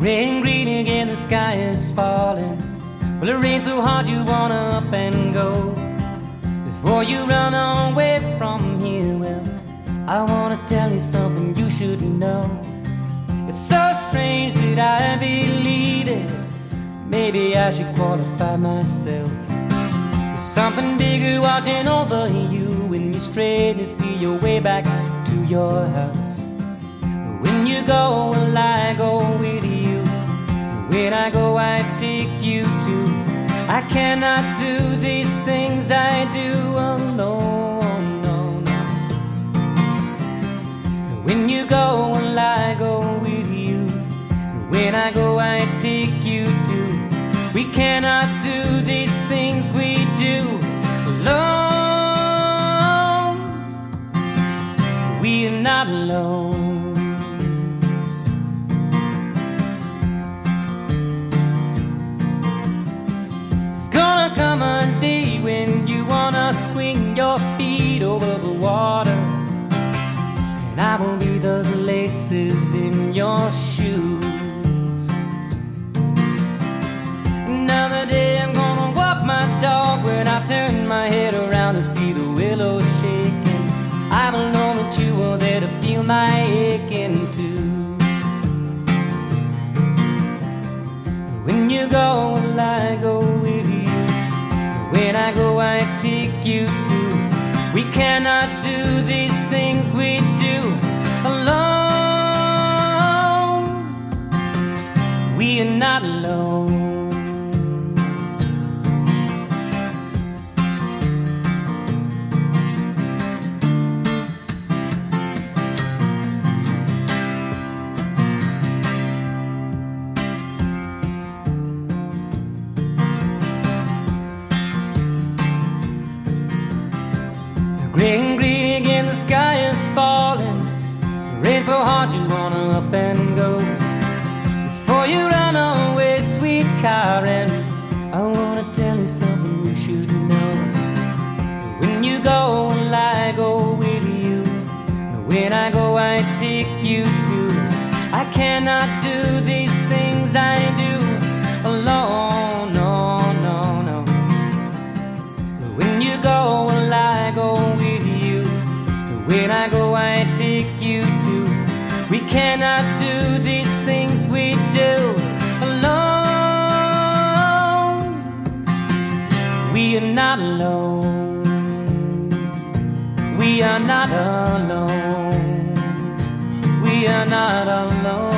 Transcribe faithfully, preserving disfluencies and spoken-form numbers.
Rain green again, the sky is falling. Well, it rains so hard you wanna up and go. Before you run away from here, well, I wanna tell you something you should know. It's so strange that I believe it. Maybe I should qualify myself. There's something bigger watching over you when you strain to see your way back to your house. When you go, well, I go with you. When I go, I take you too. I cannot do these things I do alone, no, no. When you go, well, I go with you. When I go, I take you too. We cannot do these things we do alone. We are not alone. Come a day when you wanna swing your feet over the water, and I will be those laces in your shoes. Another day I'm gonna walk my dog when I turn my head around to see the willows shaking. I will know that you were there to feel my aching too. When you go, well, I go with you. When I go, I take you too. We cannot do these things we do alone. We are not alone. Green, green again, the sky is falling. Rain so hard you wanna up and go. Before you run away, sweet Karen, I wanna tell you something you should know. When you go, well, I go with you. When I go, I take you too. I cannot do these things I do alone, no, no, no. When you go, well, I go with you. When I go, I take you too. We cannot do these things we do alone. We are not alone. We are not alone. We are not alone.